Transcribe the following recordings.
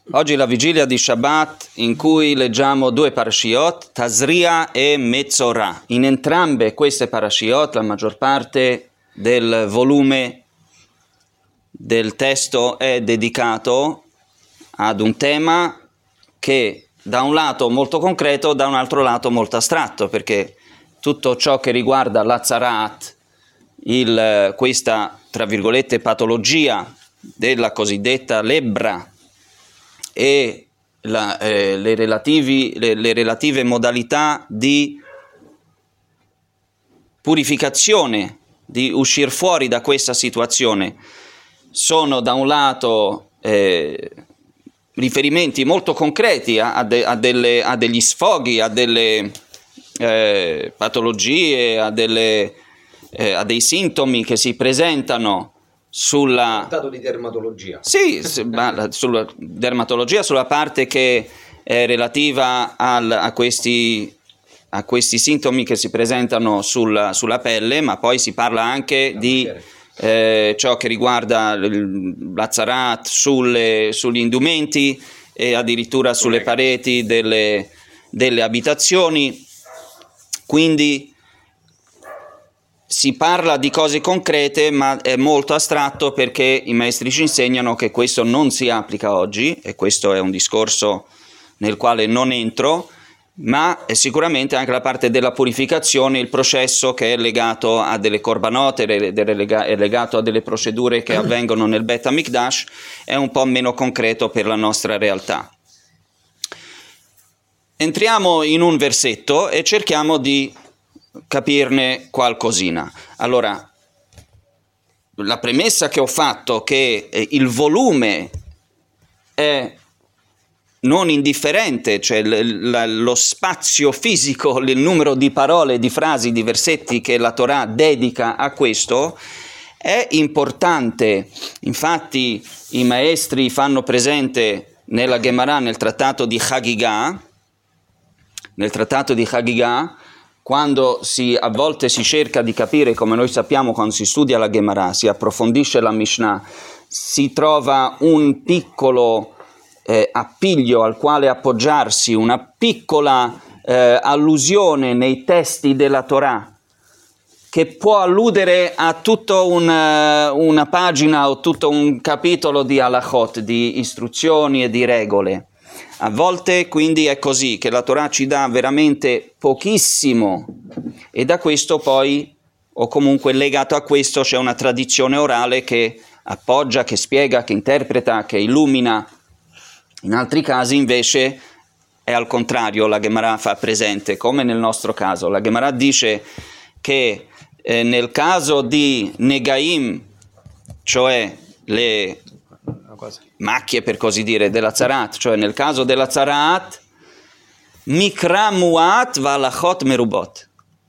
Oggi è la vigilia di Shabbat in cui leggiamo due parashiot, Tazria e Metzorah. In entrambe queste parashiot la maggior parte del volume del testo è dedicato ad un tema che da un lato molto concreto, da un altro lato molto astratto, perché tutto ciò che riguarda l'Azarat, questa tra virgolette patologia della cosiddetta lebbra e le relative modalità di purificazione, di uscire fuori da questa situazione, sono da un lato riferimenti molto concreti a degli sfoghi, a delle patologie, a dei sintomi che si presentano sulla trattato di dermatologia. Sì, sulla dermatologia, sulla parte che è relativa a questi sintomi che si presentano sulla pelle, ma poi si parla anche di ciò che riguarda l'Azarat sugli indumenti e addirittura sulle pareti delle abitazioni. Quindi si parla di cose concrete, ma è molto astratto perché i maestri ci insegnano che questo non si applica oggi, e questo è un discorso nel quale non entro, ma è sicuramente anche la parte della purificazione, il processo che è legato a delle corbanote, è legato a delle procedure che avvengono nel Bet HaMikdash, è un po' meno concreto per la nostra realtà. Entriamo in un versetto e cerchiamo di capirne qualcosina. Allora, la premessa che ho fatto che il volume è non indifferente, cioè lo spazio fisico, il numero di parole, di frasi, di versetti che la Torah dedica a questo è importante. Infatti i maestri fanno presente nella Gemara, nel trattato di Hagigah, quando a volte si cerca di capire, come noi sappiamo quando si studia la Gemara, si approfondisce la Mishnah, si trova un piccolo appiglio al quale appoggiarsi, una piccola allusione nei testi della Torah che può alludere a tutta una pagina o tutto un capitolo di halachot, di istruzioni e di regole. A volte quindi è così, che la Torah ci dà veramente pochissimo e da questo poi, o comunque legato a questo, c'è una tradizione orale che appoggia, che spiega, che interpreta, che illumina. In altri casi invece è al contrario, la Gemara fa presente, come nel nostro caso. La Gemara dice che nel caso di Negaim, cioè le macchie per così dire dell'Azarat, cioè nel caso dell'Azarat, Mikra Muat Valachot Merubot.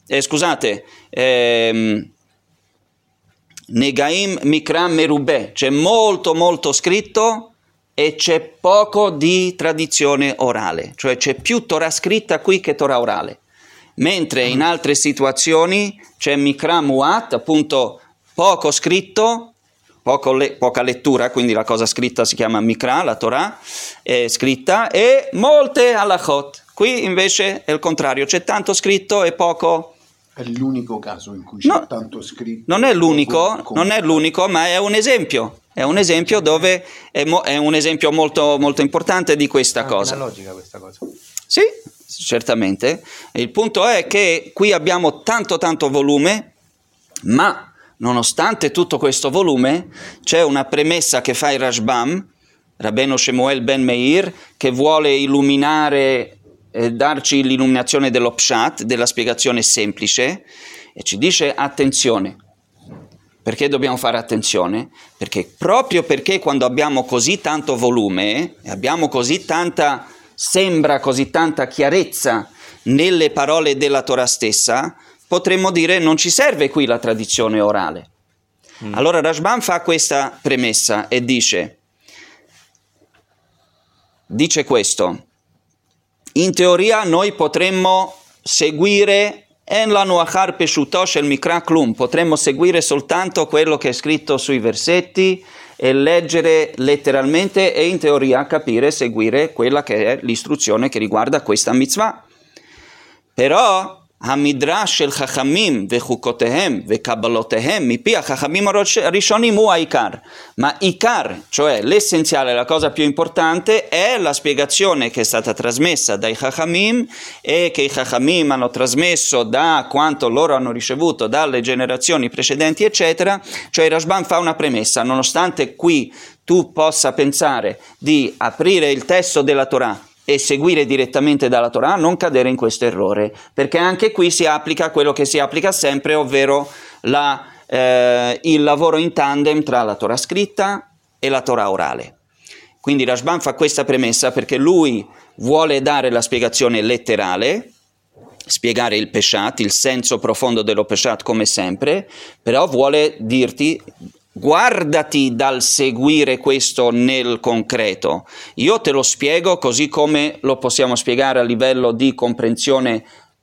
Negaim Mikra Merubeh, c'è molto scritto e c'è poco di tradizione orale, cioè c'è più Torah scritta qui che Torah orale, mentre in altre situazioni c'è Mikra Muat, appunto poco scritto, poca lettura, quindi la cosa scritta si chiama Mikra, la Torah è scritta, e molte halachot. Qui invece è il contrario, c'è tanto scritto e poco. È l'unico caso in cui c'è tanto scritto. Non è l'unico, ma è un esempio. È un esempio dove è un esempio molto, molto importante di questa cosa. È una logica questa cosa. Sì, certamente. Il punto è che qui abbiamo tanto volume, ma nonostante tutto questo volume c'è una premessa che fa il Rashbam, Rabbeinu Shemuel ben Meir, che vuole illuminare, darci l'illuminazione dello pshat, della spiegazione semplice, e ci dice attenzione. Perché dobbiamo fare attenzione? Perché proprio perché quando abbiamo così tanto volume e abbiamo sembra così tanta chiarezza nelle parole della Torah stessa, potremmo dire non ci serve qui la tradizione orale. Allora Rashbam fa questa premessa e dice questo: in teoria noi potremmo seguire potremmo seguire soltanto quello che è scritto sui versetti e leggere letteralmente e in teoria capire e seguire quella che è l'istruzione che riguarda questa mitzvah. Però המדרש של חכמים וחוקותיהם וקבלותיהם מפי החכמים הראשונים הוא העיקר. Ma ikar, cioè l'essenziale, la cosa più importante, è la spiegazione che è stata trasmessa dai Chachamim e che i Chachamim hanno trasmesso da quanto loro hanno ricevuto dalle generazioni precedenti, eccetera. Cioè Rashbam fa una premessa, nonostante qui tu possa pensare di aprire il testo della Torah e seguire direttamente dalla Torah, non cadere in questo errore, perché anche qui si applica quello che si applica sempre, ovvero il lavoro in tandem tra la Torah scritta e la Torah orale. Quindi Rashbam fa questa premessa perché lui vuole dare la spiegazione letterale, spiegare il peshat, il senso profondo dello peshat come sempre, però vuole dirti: guardati dal seguire questo nel concreto. Io te lo spiego così come lo possiamo spiegare a livello di comprensione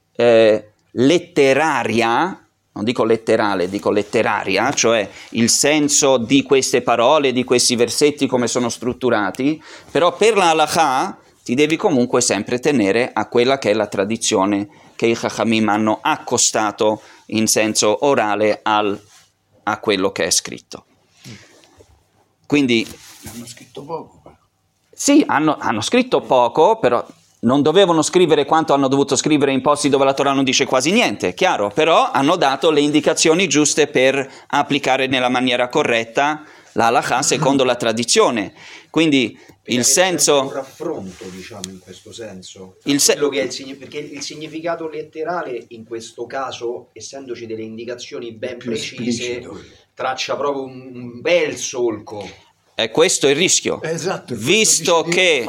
letteraria, non dico letterale, dico letteraria, cioè il senso di queste parole, di questi versetti come sono strutturati, però per la halakha ti devi comunque sempre tenere a quella che è la tradizione che i Chachamim hanno accostato in senso orale a quello che è scritto. Quindi hanno scritto poco. sì, hanno scritto poco, però non dovevano scrivere quanto hanno dovuto scrivere in posti dove la Torah non dice quasi niente, chiaro, però hanno dato le indicazioni giuste per applicare nella maniera corretta la halakha secondo la tradizione. Quindi il senso un raffronto, diciamo, in questo senso, quello che è perché il significato letterale in questo caso, essendoci delle indicazioni ben precise, traccia proprio un bel solco. E questo è il rischio. Esatto, visto che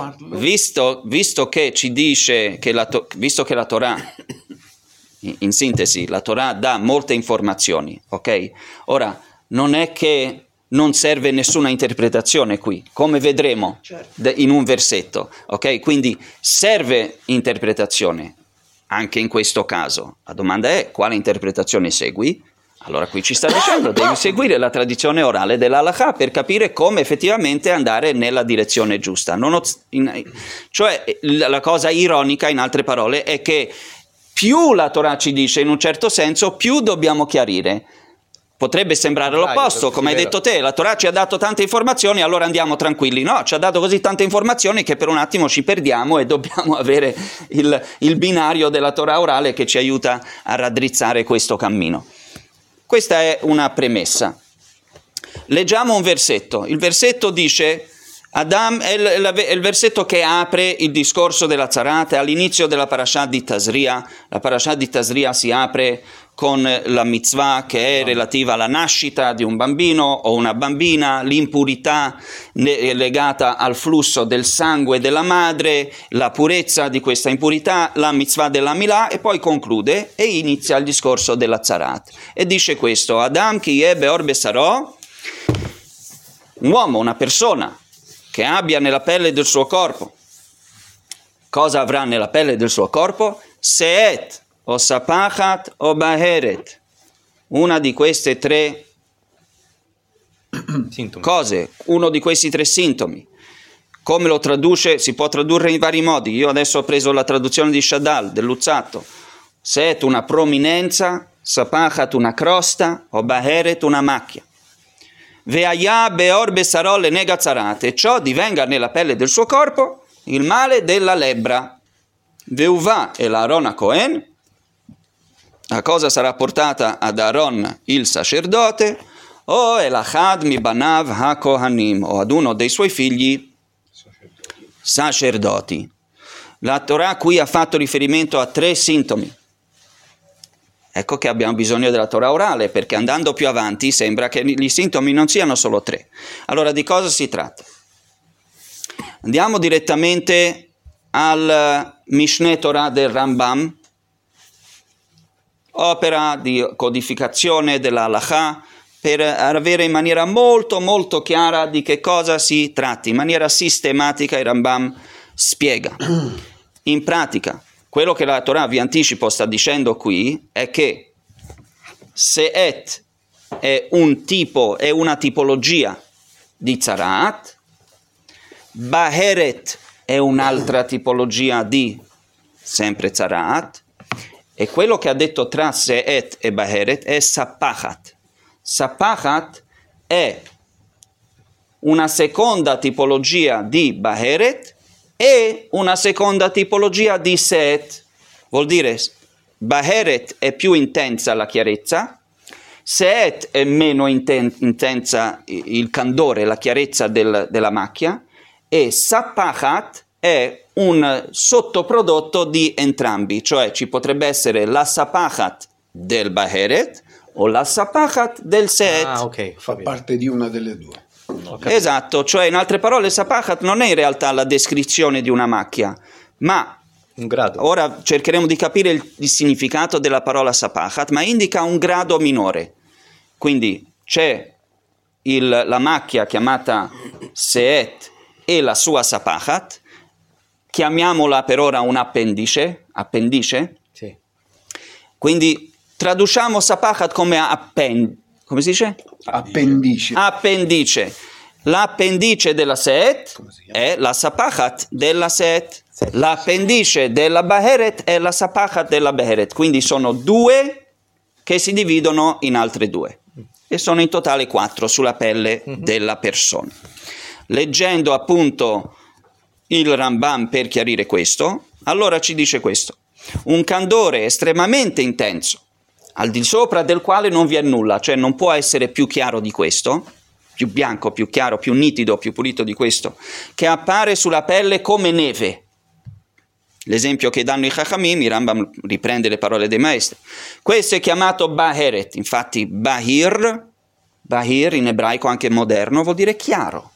ci dice che visto che la Torah, in sintesi, la Torah dà molte informazioni, ok? Ora, non è che non serve nessuna interpretazione qui, come vedremo in un versetto, ok? Quindi serve interpretazione anche in questo caso. La domanda è: quale interpretazione segui? Allora qui ci sta dicendo: devi seguire la tradizione orale dell'halakha per capire come effettivamente andare nella direzione giusta. Cioè la cosa ironica, in altre parole, è che più la Torah ci dice in un certo senso, più dobbiamo chiarire. Potrebbe sembrare l'opposto, come hai detto te, la Torah ci ha dato tante informazioni, allora andiamo tranquilli. No, ci ha dato così tante informazioni che per un attimo ci perdiamo e dobbiamo avere il binario della Torah orale che ci aiuta a raddrizzare questo cammino. Questa è una premessa. Leggiamo un versetto. Il versetto dice: Adam è il versetto che apre il discorso della Zarat, all'inizio della parashat di Tazria. La parashat di Tazria si apre con la mitzvah che è relativa alla nascita di un bambino o una bambina, l'impurità legata al flusso del sangue della madre, la purezza di questa impurità, la mitzvah della Milà, e poi conclude e inizia il discorso della Zarat. E dice questo: Adam ki yeh beor besaro, un uomo, una persona che abbia nella pelle del suo corpo. Cosa avrà nella pelle del suo corpo? Seet, o sapachat, o baheret. Una di queste tre cose, uno di questi tre sintomi. Come lo traduce? Si può tradurre in vari modi. Io adesso ho preso la traduzione di Shadal, del Luzzatto. Seet, una prominenza, sapachat, una crosta, o baheret, una macchia. Ve'aya beor besarò le negazarat, e ciò divenga nella pelle del suo corpo il male della lebbra. Ve'uva e l'Aaron a Cohen, la cosa sarà portata ad Aaron il sacerdote, o elachad mi banav ha kohanim, o ad uno dei suoi figli sacerdoti. La Torah qui ha fatto riferimento a tre sintomi. Ecco che abbiamo bisogno della Torah orale, perché andando più avanti sembra che i sintomi non siano solo tre. Allora di cosa si tratta? Andiamo direttamente al Mishneh Torah del Rambam, opera di codificazione della halakha, per avere in maniera molto molto chiara di che cosa si tratti. In maniera sistematica il Rambam spiega. In pratica, quello che la Torah, vi anticipo, sta dicendo qui è che Seet è un tipo, è una tipologia di tzaraat, baheret è un'altra tipologia di sempre tzaraat, e quello che ha detto tra se'et e baheret è sapachat. Sapachat è una seconda tipologia di baheret e una seconda tipologia di se'et. Vuol dire baheret è più intensa la chiarezza, se'et è meno intensa il candore, la chiarezza della macchia, e sapachat è un sottoprodotto di entrambi, cioè ci potrebbe essere la sapachat del baheret o la sapachat del se'et. Ah, ok. Fa parte di una delle due. Esatto, cioè in altre parole sapachat non è in realtà la descrizione di una macchia, ma Un grado. ora cercheremo di capire il significato della parola sapachat, ma indica un grado minore. Quindi c'è la macchia chiamata se'et e la sua sapachat, chiamiamola per ora un appendice, Sì. quindi traduciamo sapachat come come si dice? Appendice. Appendice. L'appendice della se'et è la sapachat della se'et. L'appendice della baheret è la sapachat della baheret. Quindi sono due che si dividono in altre due. E sono in totale 4 sulla pelle della persona. Leggendo appunto il Rambam per chiarire questo, allora ci dice questo: un candore estremamente intenso, al di sopra del quale non vi è nulla, cioè non può essere più chiaro di questo, più bianco, più chiaro, più nitido, più pulito di questo, che appare sulla pelle come neve. L'esempio che danno i Chachamim, il Rambam riprende le parole dei maestri. Questo è chiamato baheret, infatti bahir in ebraico anche moderno vuol dire chiaro.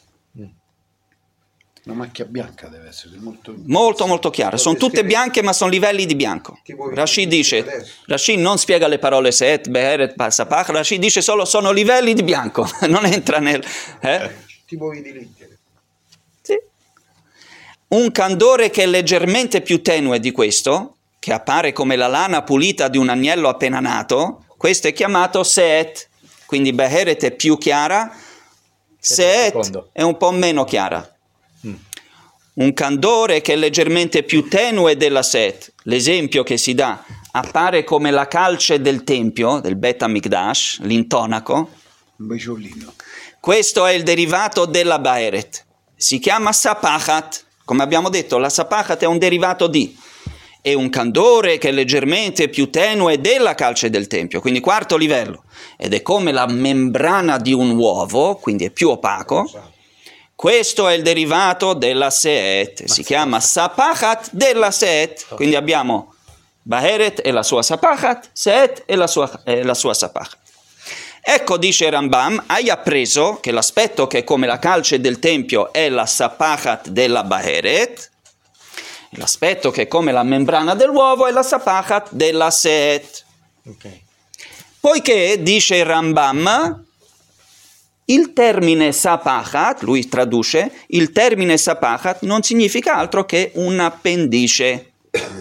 Una macchia bianca deve essere Molto chiara, sono tutte bianche ma sono livelli di bianco. Rashid dice, Rashid non spiega le parole se'et, beheret, sapach, Rashid dice solo sono livelli di bianco, non entra nel... Tipo di lettere. Sì. Un candore che è leggermente più tenue di questo, che appare come la lana pulita di un agnello appena nato, questo è chiamato se'et, quindi beheret è più chiara, se'et è un po' meno chiara. Un candore che è leggermente più tenue della se'et, l'esempio che si dà, appare come la calce del tempio, del Bet HaMikdash, l'intonaco. un beciolino. Questo è il derivato della baheret, si chiama sapachat, come abbiamo detto la sapachat è un derivato di, e un candore che è leggermente più tenue della calce del tempio, quindi quarto livello, ed è come la membrana di un uovo, quindi è più opaco. Questo è il derivato della se'et, si chiama sapachat della se'et, quindi abbiamo baheret e la sua sapachat, se'et e la sua sapachat. Ecco, dice Rambam, hai appreso che l'aspetto che è come la calce del tempio è la sapachat della baheret, l'aspetto che è come la membrana dell'uovo è la sapachat della se'et. Okay. Poiché, dice Rambam, il termine sapachat, lui traduce, il termine sapachat non significa altro che un appendice.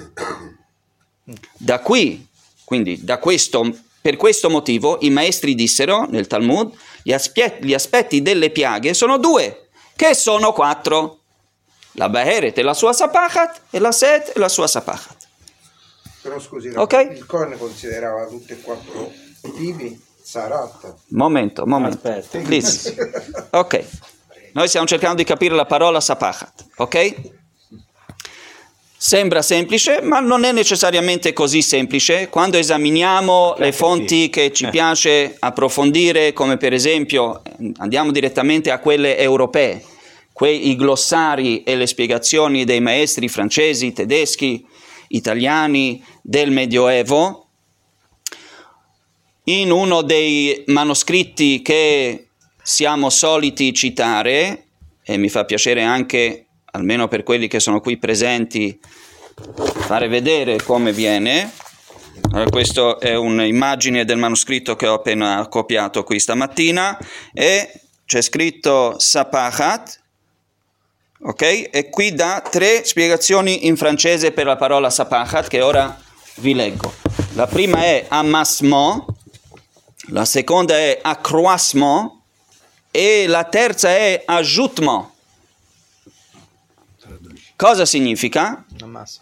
Da qui, quindi per questo motivo, i maestri dissero nel Talmud, gli aspetti delle piaghe sono 2, che sono 4. La baheret e la sua sapachat, e la se'et e la sua sapachat. Però scusi, Ok? il Cohen considerava tutti e 4 tipi Sarat. Momento. Aspetta. Please. Ok. Noi stiamo cercando di capire la parola sapachat, ok? Sembra semplice, ma non è necessariamente così semplice. Quando esaminiamo le fonti che ci piace approfondire, come per esempio, andiamo direttamente a quelle europee, i glossari e le spiegazioni dei maestri francesi, tedeschi, italiani del Medioevo, in uno dei manoscritti che siamo soliti citare, e mi fa piacere anche, almeno per quelli che sono qui presenti, fare vedere come viene. Allora, questa è un'immagine del manoscritto che ho appena copiato qui stamattina, e c'è scritto sapachat, ok? E qui dà 3 spiegazioni in francese per la parola sapachat, che ora vi leggo. La prima è amassement, la seconda è accroissement e la terza è ajutmo. Cosa significa? Ammassa.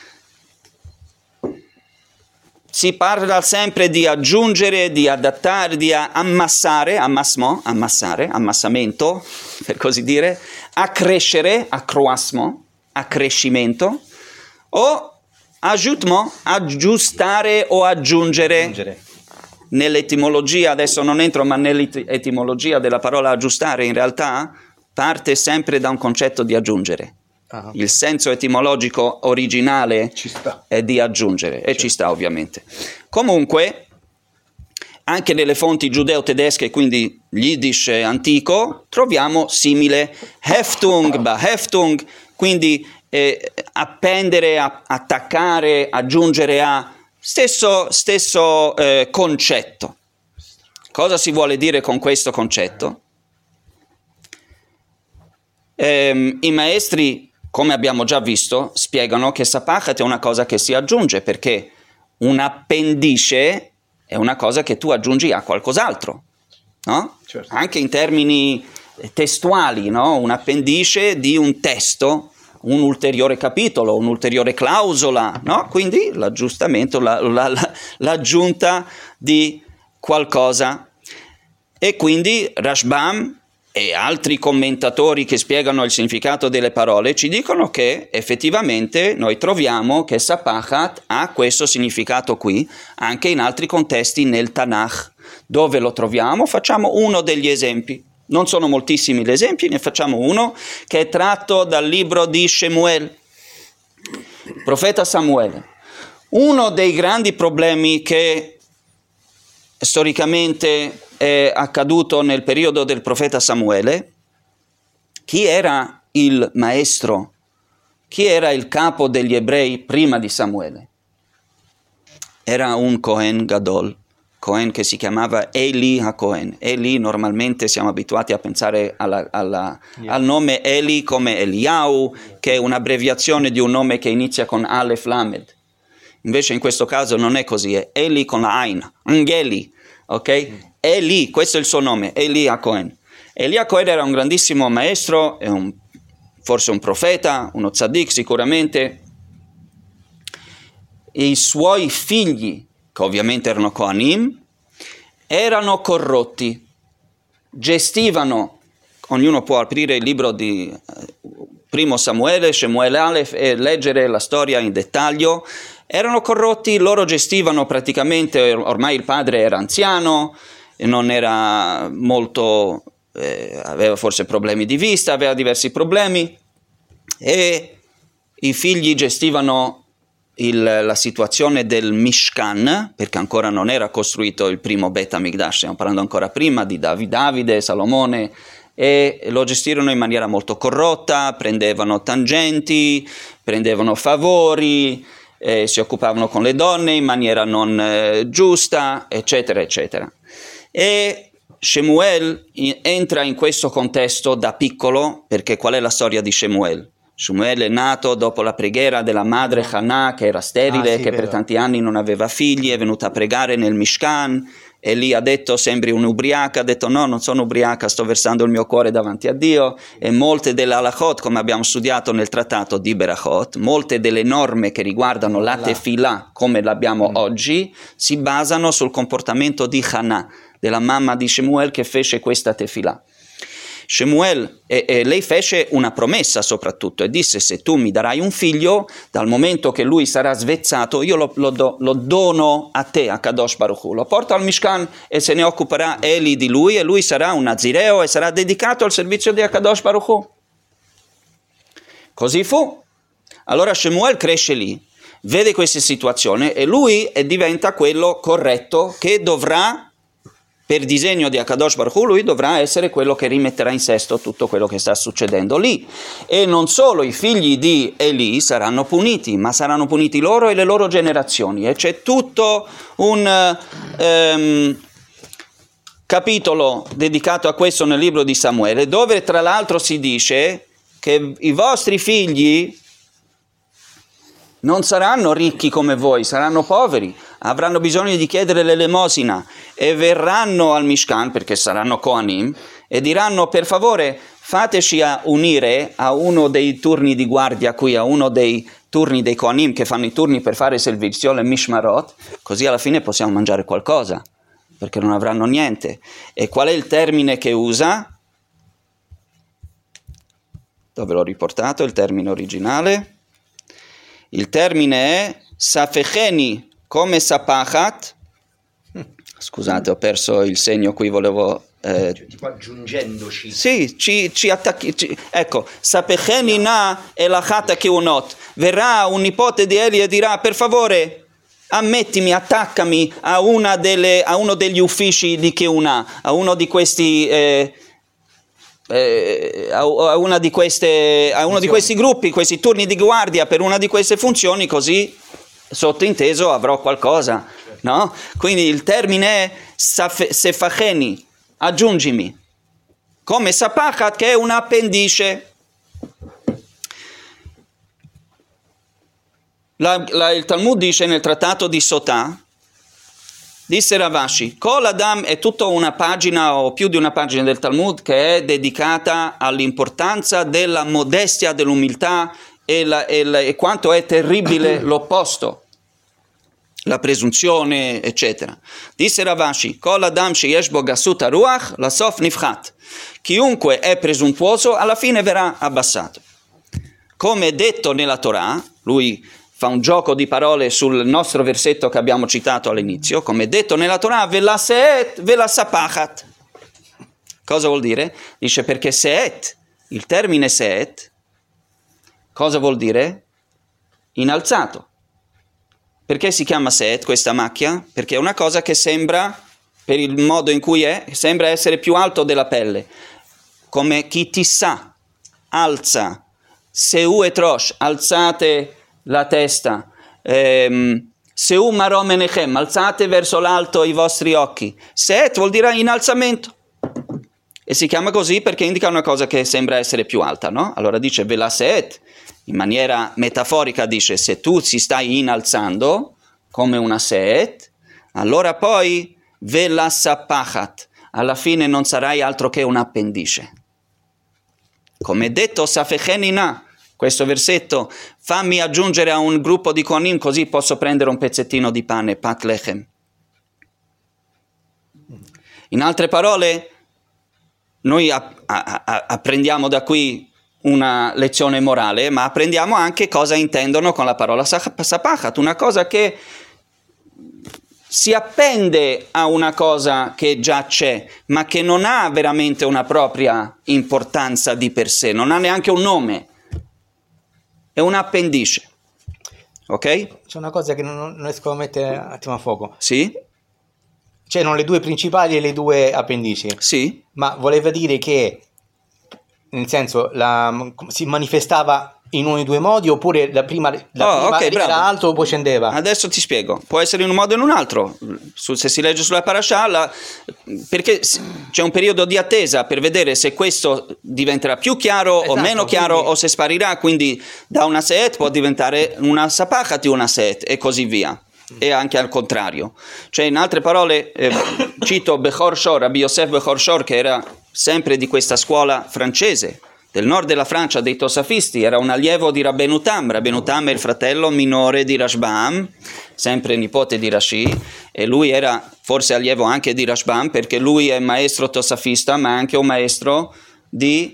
Si parla sempre di aggiungere, di adattare, di ammassare, ammassamento, per così dire, accrescere, accroissement, accrescimento, o ajutmo, aggiustare o aggiungere. Nell'etimologia, adesso non entro, ma nell'etimologia della parola aggiustare in realtà parte sempre da un concetto di aggiungere. Ah. Il senso etimologico originale è di aggiungere, e ci sta ovviamente. Comunque, anche nelle fonti giudeo-tedesche, quindi Yiddish antico, troviamo simile Heftung, Beheftung, quindi appendere, attaccare, aggiungere a stesso concetto. Cosa si vuole dire con questo concetto? I maestri, come abbiamo già visto, spiegano che sapachat è una cosa che si aggiunge, perché un appendice è una cosa che tu aggiungi a qualcos'altro, no? Certo. Anche in termini testuali, no? Un appendice di un testo, un ulteriore capitolo, un'ulteriore clausola, no? Quindi l'aggiustamento, l'aggiunta di qualcosa. E quindi Rashbam e altri commentatori che spiegano il significato delle parole ci dicono che effettivamente noi troviamo che sapachat ha questo significato qui anche in altri contesti nel Tanakh. Dove lo troviamo? Facciamo uno degli esempi. Non sono moltissimi gli esempi, ne facciamo uno che è tratto dal libro di Shemuel, profeta Samuele. Uno dei grandi problemi che storicamente è accaduto nel periodo del profeta Samuele, chi era il maestro, chi era il capo degli ebrei prima di Samuele? Era un Cohen Gadol, Cohen che si chiamava Eli HaKohen. Eli normalmente siamo abituati a pensare al nome Eli come Eliyahu, che è un'abbreviazione di un nome che inizia con Aleph Lamed. Invece in questo caso non è così, è Eli con la Ain, Angeli, ok? Eli, questo è il suo nome, Eli HaKohen. Eli HaKohen era un grandissimo maestro, forse un profeta, uno tzaddik sicuramente. I suoi figli, che ovviamente erano Kohanim, erano corrotti, gestivano, ognuno può aprire il libro di Primo Samuele, Shemuel Aleph e leggere la storia in dettaglio. Erano corrotti, loro gestivano praticamente, ormai il padre era anziano, non era molto, aveva forse problemi di vista, aveva diversi problemi, e i figli gestivano la situazione del Mishkan, perché ancora non era costruito il primo Bet HaMikdash, stiamo parlando ancora prima di Davide, Salomone, e lo gestirono in maniera molto corrotta, prendevano tangenti, prendevano favori, si occupavano con le donne in maniera non giusta, eccetera, eccetera. E Shemuel entra in questo contesto da piccolo, perché qual è la storia di Shemuel? Shemuel è nato dopo la preghiera della madre Hannah, che era sterile, che per tanti anni non aveva figli, è venuta a pregare nel Mishkan, e lì ha detto: sembri un'ubriaca. Ha detto: no, non sono ubriaca, sto versando il mio cuore davanti a Dio. E molte delle halachot, come abbiamo studiato nel trattato di Berachot, molte delle norme che riguardano la tefillah come l'abbiamo oggi, si basano sul comportamento di Hannah, della mamma di Shemuel, che fece questa tefillah. Shemuel, lei fece una promessa soprattutto e disse: se tu mi darai un figlio, dal momento che lui sarà svezzato, io lo dono a te, a Kadosh Baruch Hu, lo porto al Mishkan e se ne occuperà Eli di lui, e lui sarà un nazireo e sarà dedicato al servizio di Kadosh Baruch Hu. Così fu. Allora Shemuel cresce lì, vede questa situazione e lui diventa quello corretto che dovrà, per disegno di Akadosh Baruch Hu, lui dovrà essere quello che rimetterà in sesto tutto quello che sta succedendo lì. E non solo i figli di Eli saranno puniti, ma saranno puniti loro e le loro generazioni. E c'è tutto un capitolo dedicato a questo nel libro di Samuele, dove tra l'altro si dice che i vostri figli non saranno ricchi come voi, saranno poveri, avranno bisogno di chiedere l'elemosina e verranno al Mishkan, perché saranno Kohanim, e diranno: per favore fateci unire a uno dei turni di guardia qui, a uno dei turni dei Kohanim che fanno i turni per fare servizio, le Mishmarot, così alla fine possiamo mangiare qualcosa, perché non avranno niente. E qual è il termine che usa? Dove l'ho riportato il termine originale? Il termine è Safecheni come Sapachat. Scusate, ho perso il segno qui, volevo... aggiungendoci. Sì, ci attacchi. Ecco, Sapecheni na elachata keunot. Verrà un nipote di Eli e dirà: per favore, ammettimi, attaccami a uno degli uffici di Keuna, a uno di questi a uno di questi gruppi, questi turni di guardia per una di queste funzioni, così sottointeso avrò qualcosa, no? Quindi il termine è sefacheni, aggiungimi, come sapachat, che è un appendice. Il Talmud dice nel trattato di Sotah, disse Ravashi, Kol Adam, è tutta una pagina o più di una pagina del Talmud che è dedicata all'importanza della modestia, dell'umiltà e quanto è terribile l'opposto, la presunzione, eccetera. Disse Ravashi, Kol Adam sheyesh bo gasut haruach lasof nifchat. Chiunque è presuntuoso alla fine verrà abbassato. Come è detto nella Torah, lui fa un gioco di parole sul nostro versetto che abbiamo citato all'inizio, come è detto nella Torah, vela seet, vela sapachat. Cosa vuol dire? Dice perché seet, il termine seet, cosa vuol dire? Innalzato. Perché si chiama seet questa macchia? Perché è una cosa che sembra, per il modo in cui è, sembra essere più alto della pelle. Come chi ti sa, alza, seu et rosh, alzate la testa, seu marom enechem, alzate verso l'alto i vostri occhi. Seet vuol dire innalzamento e si chiama così perché indica una cosa che sembra essere più alta, no? Allora dice vela seet, in maniera metaforica dice se tu si stai innalzando come una seet, allora poi vela sapachat, alla fine non sarai altro che un appendice. Come detto safecheni na, questo versetto, fammi aggiungere a un gruppo di Kohanim così posso prendere un pezzettino di pane, pat lechem. In altre parole, noi apprendiamo da qui una lezione morale, ma apprendiamo anche cosa intendono con la parola sapachat, una cosa che si appende a una cosa che già c'è, ma che non ha veramente una propria importanza di per sé, non ha neanche un nome. È un appendice, ok? C'è una cosa che non riesco a mettere un attimo a fuoco. Sì? C'erano le due principali e le due appendici. Sì. Ma voleva dire che, nel senso, si manifestava in uno dei due modi, oppure la prima Okay, era alto o poi scendeva? Adesso ti spiego. Può essere in un modo o in un altro. Se si legge sulla parasha, perché c'è un periodo di attesa per vedere se questo diventerà più chiaro o meno chiaro, quindi, o se sparirà. Quindi da una seet può diventare una sapachat una seet e così via. E anche al contrario. Cioè, in altre parole, cito Bechor Shor, Rabbi Yosef Bechor Shor, che era sempre di questa scuola francese del nord della Francia, dei Tosafisti, era un allievo di Rabbeinu Tam. Rabbeinu Tam è il fratello minore di Rashbam, sempre nipote di Rashi, e lui era forse allievo anche di Rashbam perché lui è maestro tosafista ma anche un maestro di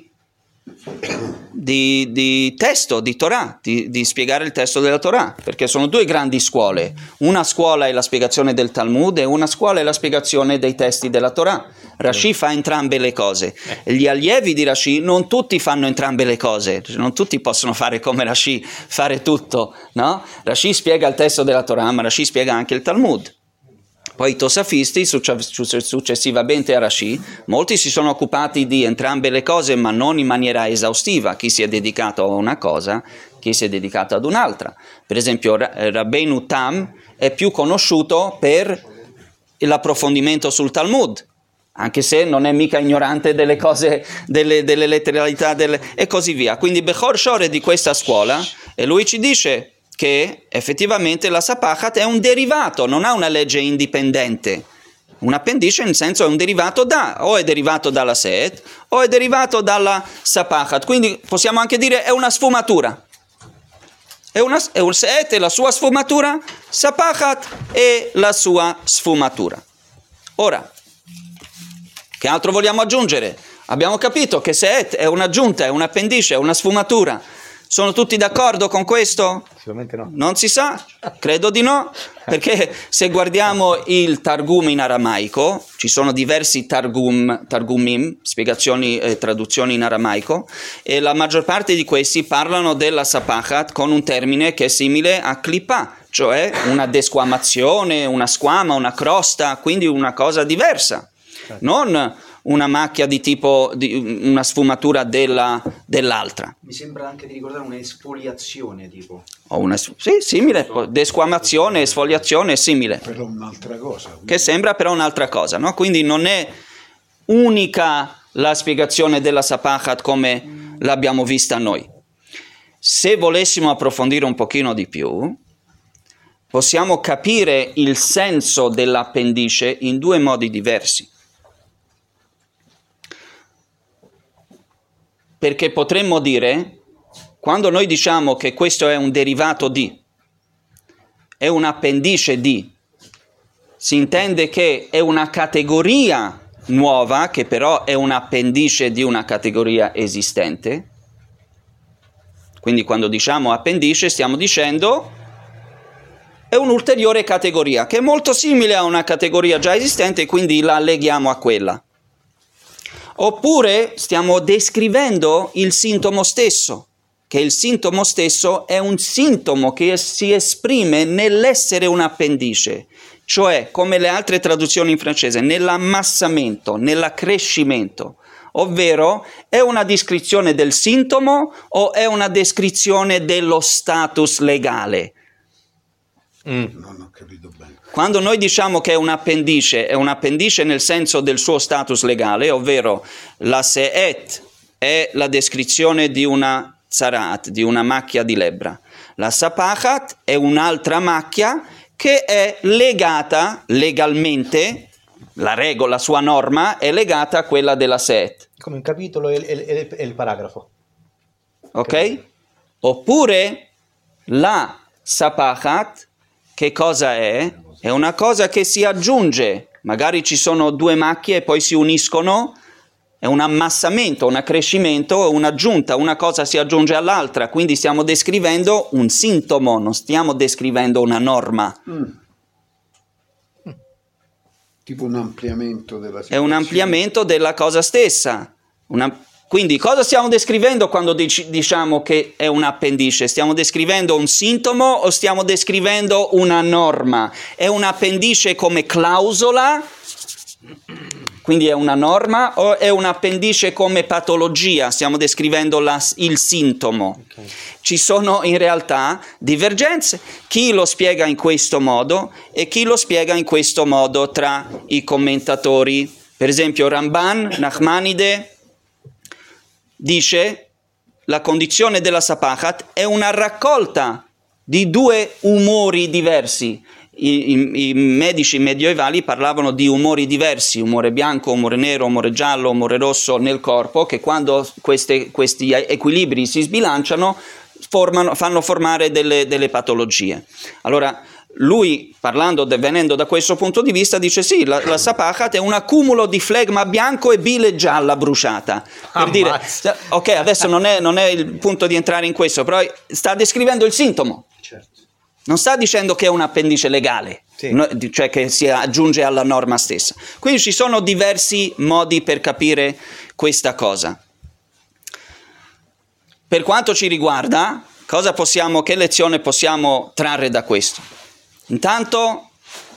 testo, di Torah, di spiegare il testo della Torah, perché sono due grandi scuole. Una scuola è la spiegazione del Talmud e una scuola è la spiegazione dei testi della Torah. Rashi fa entrambe le cose. Gli allievi di Rashi non tutti fanno entrambe le cose, non tutti possono fare come Rashi, fare tutto, no? Rashi spiega il testo della Torah, ma Rashi spiega anche il Talmud. Poi i Tosafisti, successivamente a Rashi, molti si sono occupati di entrambe le cose, ma non in maniera esaustiva. Chi si è dedicato a una cosa, chi si è dedicato ad un'altra. Per esempio, Rabbeinu Tam è più conosciuto per l'approfondimento sul Talmud, anche se non è mica ignorante delle cose, delle letteralità, e così via. Quindi Bechor Shor è di questa scuola e lui ci dice che effettivamente la sapachat è un derivato, non ha una legge indipendente. Un appendice nel senso è un derivato o è derivato dalla seet o è derivato dalla sapachat, quindi possiamo anche dire è una sfumatura. È un seet e la sua sfumatura, sapachat e la sua sfumatura. Ora, che altro vogliamo aggiungere? Abbiamo capito che seet è un'aggiunta, è un appendice, è una sfumatura. Sono tutti d'accordo con questo? Sicuramente no. Non si sa, credo di no, perché se guardiamo il Targum in aramaico, ci sono diversi Targumim, spiegazioni e traduzioni in aramaico, e la maggior parte di questi parlano della sapachat con un termine che è simile a klipa, cioè una desquamazione, una squama, una crosta, quindi una cosa diversa, non una macchia di tipo, una sfumatura dell'altra. Mi sembra anche di ricordare un'esfoliazione tipo. Sì, simile, desquamazione, esfoliazione è simile. Però un'altra cosa. Quindi. Che sembra però un'altra cosa, no? Quindi non è unica la spiegazione della sapachat come l'abbiamo vista noi. Se volessimo approfondire un pochino di più, possiamo capire il senso dell'appendice in due modi diversi. Perché potremmo dire, quando noi diciamo che questo è un derivato di, è un appendice di, si intende che è una categoria nuova, che però è un appendice di una categoria esistente. Quindi quando diciamo appendice stiamo dicendo è un'ulteriore categoria, che è molto simile a una categoria già esistente e quindi la leghiamo a quella. Oppure stiamo descrivendo il sintomo stesso, che il sintomo stesso è un sintomo che si esprime nell'essere un appendice, cioè come le altre traduzioni in francese, nell'ammassamento, nell'accrescimento, ovvero è una descrizione del sintomo o è una descrizione dello status legale? Non ho capito bene. Quando noi diciamo che è un appendice nel senso del suo status legale, ovvero la seet è la descrizione di una zarat, di una macchia di lebbra. La sapachat è un'altra macchia che è legata legalmente, la sua norma è legata a quella della seet. Come un capitolo e il paragrafo. Ok? Oppure la sapachat, che cosa è? È una cosa che si aggiunge, magari ci sono due macchie e poi si uniscono, è un ammassamento, un accrescimento, un'aggiunta, una cosa si aggiunge all'altra, quindi stiamo descrivendo un sintomo, non stiamo descrivendo una norma. Tipo un ampliamento della situazione. È un ampliamento della cosa stessa. Quindi cosa stiamo descrivendo quando diciamo che è un appendice? Stiamo descrivendo un sintomo o stiamo descrivendo una norma? È un appendice come clausola, quindi è una norma, o è un appendice come patologia? Stiamo descrivendo il sintomo. Okay. Ci sono in realtà divergenze. Chi lo spiega in questo modo e chi lo spiega in questo modo tra i commentatori. Per esempio Ramban, Nachmanide, dice la condizione della sapachat è una raccolta di due umori diversi. I medici medievali parlavano di umori diversi, umore bianco, umore nero, umore giallo, umore rosso nel corpo, che quando questi equilibri si sbilanciano fanno formare delle patologie. Allora lui, venendo da questo punto di vista, dice sì, la sapachat è un accumulo di flegma bianco e bile gialla bruciata. Per dire, ok, adesso non è il punto di entrare in questo, però sta descrivendo il sintomo. Certo. Non sta dicendo che è un appendice legale, sì, cioè che si aggiunge alla norma stessa. Quindi ci sono diversi modi per capire questa cosa. Per quanto ci riguarda, che lezione possiamo trarre da questo? Intanto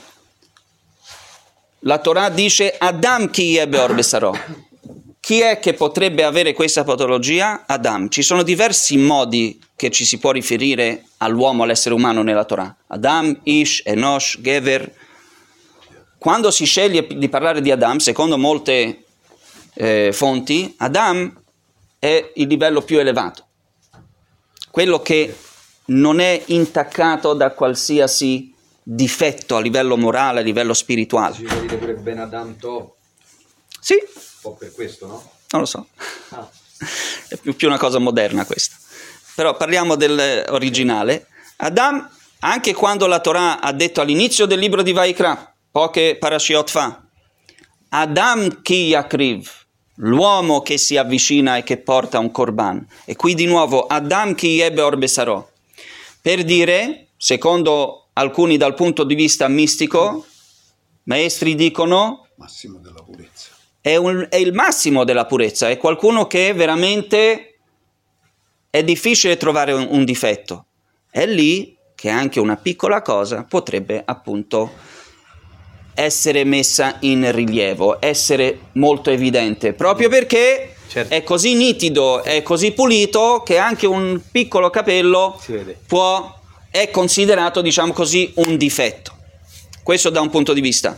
la Torah dice Adam chi è beor besaro. Chi è che potrebbe avere questa patologia? Adam. Ci sono diversi modi che ci si può riferire all'uomo, all'essere umano nella Torah. Adam, Ish, Enosh, Gever. Quando si sceglie di parlare di Adam, secondo molte fonti, Adam è il livello più elevato. Quello che non è intaccato da qualsiasi difetto a livello morale, a livello spirituale. Si può dire pure Ben Adam Tov, Sì, un po' per questo, no? non lo so, Ah. è più una cosa moderna questa. Però parliamo dell'originale. Adam, anche quando la Torah ha detto all'inizio del libro di Vaikra, poche parashiot fa, Adam ki yakriv, l'uomo che si avvicina e che porta un korban. E qui di nuovo Adam ki yebe or besarò, per dire, secondo alcuni dal punto di vista mistico, maestri dicono Massimo della purezza. è il massimo della purezza, è qualcuno che veramente è difficile trovare un difetto. È lì che anche una piccola cosa potrebbe appunto essere messa in rilievo, essere molto evidente, proprio perché Certo. è così nitido, è così pulito che anche un piccolo capello Si vede. è considerato, diciamo così, un difetto. Questo da un punto di vista.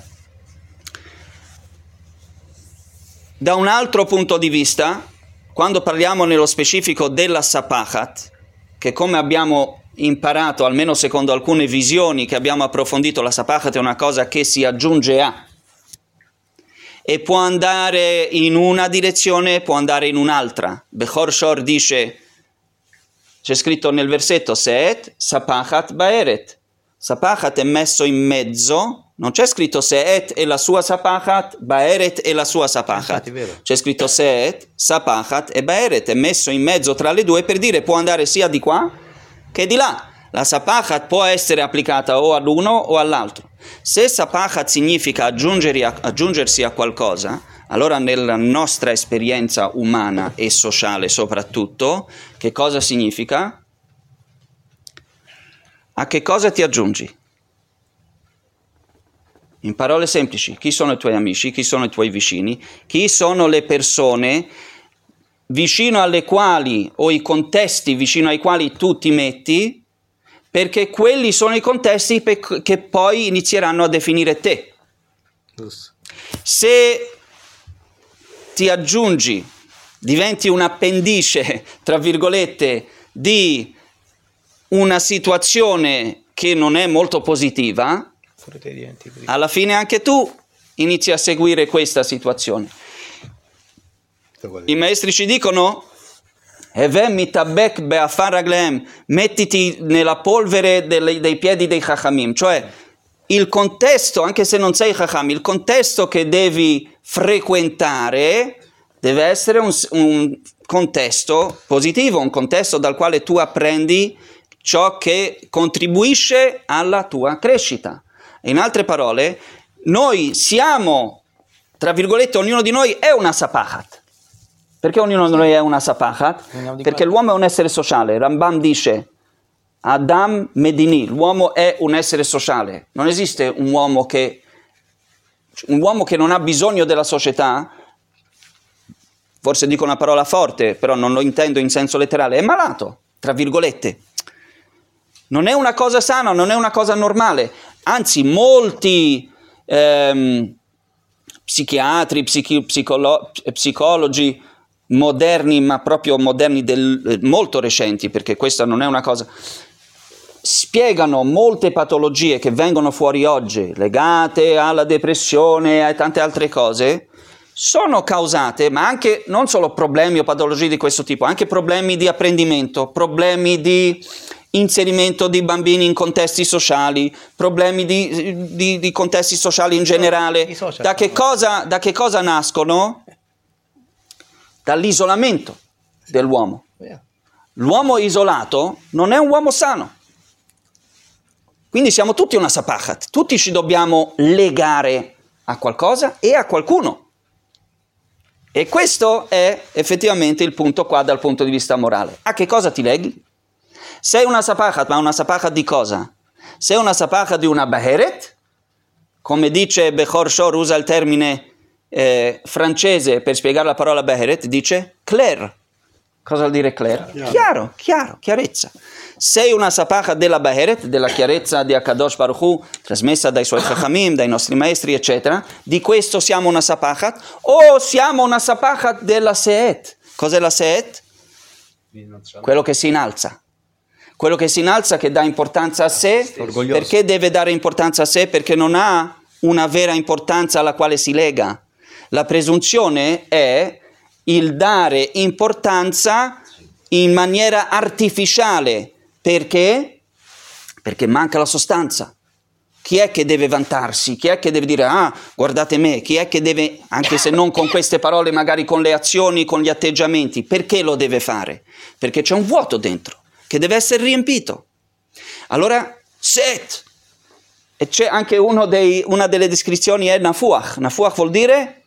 Da un altro punto di vista, quando parliamo nello specifico della Sapachat, che come abbiamo imparato, almeno secondo alcune visioni che abbiamo approfondito, la Sapachat è una cosa che si aggiunge a e può andare in una direzione, può andare in un'altra. Bechor Shor dice, c'è scritto nel versetto Seet, Sapachat, Baeret. Sapachat è messo in mezzo, non c'è scritto Seet e la sua Sapachat, Baeret e la sua Sapachat. Infatti, è vero. C'è scritto Seet, Sapachat e Baeret, è messo in mezzo tra le due per dire può andare sia di qua che di là. La Sapachat può essere applicata o all'uno o all'altro. Se Sapachat significa aggiungersi a qualcosa, allora nella nostra esperienza umana e sociale soprattutto, che cosa significa? A che cosa ti aggiungi? In parole semplici, chi sono i tuoi amici, chi sono i tuoi vicini, chi sono le persone vicino alle quali o i contesti vicino ai quali tu ti metti, perché quelli sono i contesti che poi inizieranno a definire te. Giusto. Se ti aggiungi, diventi un appendice, tra virgolette, di una situazione che non è molto positiva, Pure te diventi così. alla fine anche tu inizi a seguire questa situazione. I maestri ci dicono mettiti nella polvere dei piedi dei Chachamim, cioè il contesto, anche se non sei Chacham, il contesto che devi frequentare deve essere un contesto positivo, un contesto dal quale tu apprendi ciò che contribuisce alla tua crescita. In altre parole, noi siamo, tra virgolette, ognuno di noi è una Sapachat. Perché ognuno di noi è una Sapachat? Perché l'uomo è un essere sociale. Rambam dice, Adam Medini, l'uomo è un essere sociale. Non esiste un uomo che non ha bisogno della società, forse dico una parola forte, però non lo intendo in senso letterale, è malato, tra virgolette. Non è una cosa sana, non è una cosa normale. Anzi, molti psichiatri, psicologi moderni, ma proprio moderni molto recenti, perché questa non è una cosa, spiegano molte patologie che vengono fuori oggi, legate alla depressione e a tante altre cose, sono causate, ma anche non solo problemi o patologie di questo tipo, anche problemi di apprendimento, problemi di inserimento di bambini in contesti sociali, problemi di contesti sociali in generale. Da che cosa nascono? Dall'isolamento dell'uomo. L'uomo isolato non è un uomo sano. Quindi siamo tutti una Sapachat, tutti ci dobbiamo legare a qualcosa e a qualcuno. E questo è effettivamente il punto qua dal punto di vista morale. A che cosa ti leghi? Sei una Sapachat, ma una Sapachat di cosa? Sei una Sapachat di una Baheret? Come dice Bechor Shor, usa il termine francese per spiegare la parola Baheret, dice clair. Cosa vuol dire clair? Chiaro, chiarezza. Sei una Sapachat della Baheret, della chiarezza di Akadosh Baruch Hu, trasmessa dai suoi Chachamim, dai nostri maestri, eccetera. Di questo siamo una Sapachat, o siamo una Sapachat della Seet. Cos'è la Seet? Quello che si innalza. Quello che si innalza, che dà importanza a sé. Orgoglioso. Perché deve dare importanza a sé? Perché non ha una vera importanza alla quale si lega. La presunzione è il dare importanza in maniera artificiale. Perché? Perché manca la sostanza. Chi è che deve vantarsi? Chi è che deve dire, guardate me? Chi è che deve, anche se non con queste parole, magari con le azioni, con gli atteggiamenti, perché lo deve fare? Perché c'è un vuoto dentro, che deve essere riempito. Allora, set. E c'è anche una delle descrizioni è nafuach. Nafuach vuol dire?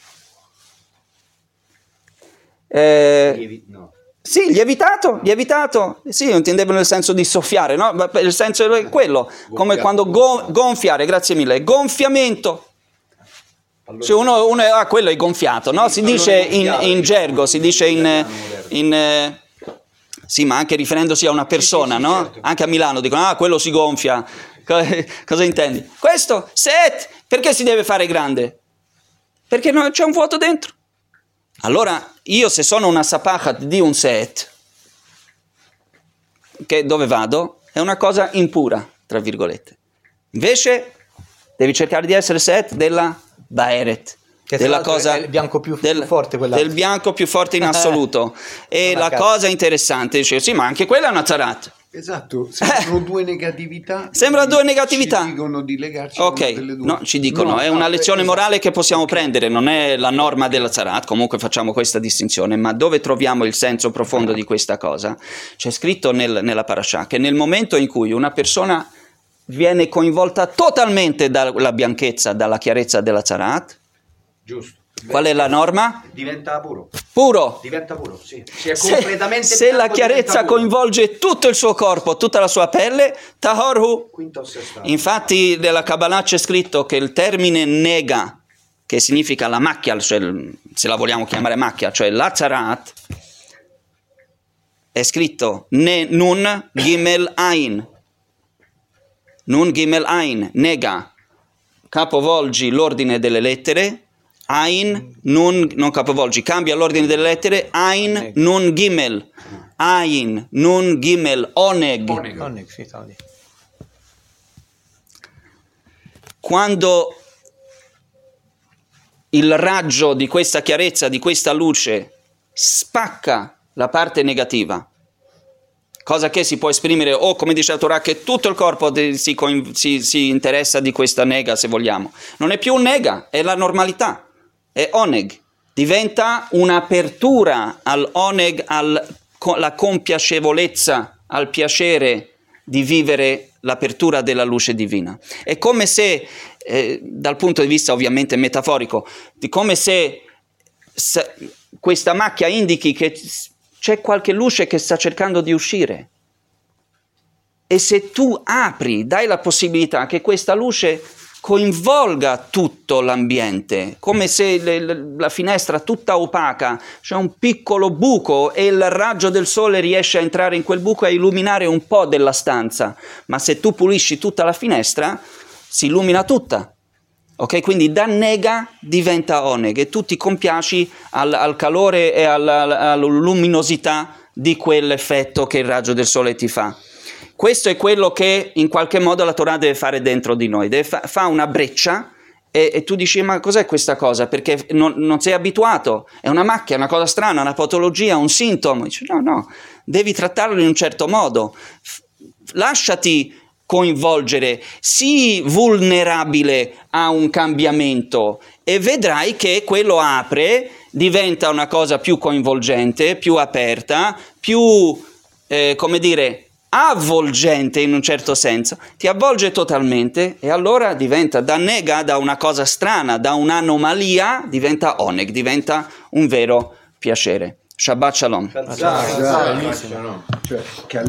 No. Sì, lievitato, sì, io intendevo nel senso di soffiare, no? Il senso è quello, come quando gonfiare, grazie mille, gonfiamento. Se uno quello è gonfiato, no? Si dice in gergo, si dice sì, ma anche riferendosi a una persona, sì, no? certo. Anche a Milano dicono, quello si gonfia. Cosa intendi? Questo, set, perché si deve fare grande? Perché c'è un vuoto dentro. Allora, io se sono una sapachat di un set, che dove vado? È una cosa impura, tra virgolette. Invece, devi cercare di essere set della Baeret. Che della cosa, è il bianco più forte, del bianco più forte in assoluto. E la cosa interessante, dice, sì, ma anche quella è una zarat. Esatto, sembrano due negatività. Sembra due negatività. Ci dicono di legarci Ok, una delle due. no, ci dicono, è una lezione morale che possiamo prendere, non è la norma della zarat, comunque facciamo questa distinzione, ma dove troviamo il senso profondo di questa cosa? C'è scritto nella parasha che nel momento in cui una persona viene coinvolta totalmente dalla bianchezza, dalla chiarezza della zarat, Giusto. qual è la norma? Diventa puro. Puro. Diventa puro, sì. Si è completamente Se la bianco, chiarezza diventa puro. coinvolge tutto il suo corpo, tutta la sua pelle, tahorhu. Quinto sestato. Infatti nella Kabbalah c'è scritto che il termine nega, che significa la macchia, cioè se la vogliamo chiamare macchia, cioè la zarat, è scritto nun gimel ain. Nun gimel ain, nega. Capovolgi l'ordine delle lettere. Ain, nun, non capovolgi, cambia l'ordine delle lettere, Ain, nun, gimel, Ain, nun, gimel, oneg. Quando il raggio di questa chiarezza, di questa luce, spacca la parte negativa, cosa che si può esprimere, o come dice la Torah, che tutto il corpo si interessa di questa nega, se vogliamo. Non è più un nega, è la normalità. È oneg, diventa un'apertura al oneg, alla compiacevolezza, al piacere di vivere l'apertura della luce divina. È come se, dal punto di vista ovviamente metaforico, come se questa macchia indichi che c'è qualche luce che sta cercando di uscire. E se tu apri, dai la possibilità che questa luce coinvolga tutto l'ambiente, come se la finestra tutta opaca, c'è un piccolo buco e il raggio del sole riesce a entrare in quel buco e a illuminare un po' della stanza, ma se tu pulisci tutta la finestra si illumina tutta. Ok, quindi da nega diventa oneg e tu ti compiaci al calore e alla luminosità di quell'effetto che il raggio del sole ti fa. Questo è quello che in qualche modo la Torah deve fare dentro di noi, fa una breccia e tu dici ma cos'è questa cosa? Perché non sei abituato, è una macchia, una cosa strana, una patologia, un sintomo. Dici no, devi trattarlo in un certo modo, lasciati coinvolgere, sii vulnerabile a un cambiamento e vedrai che quello apre, diventa una cosa più coinvolgente, più aperta, più, come dire, avvolgente in un certo senso, ti avvolge totalmente e allora diventa da nega, da una cosa strana, da un'anomalia, diventa oneg, diventa un vero piacere. Shabbat shalom. Cioè, che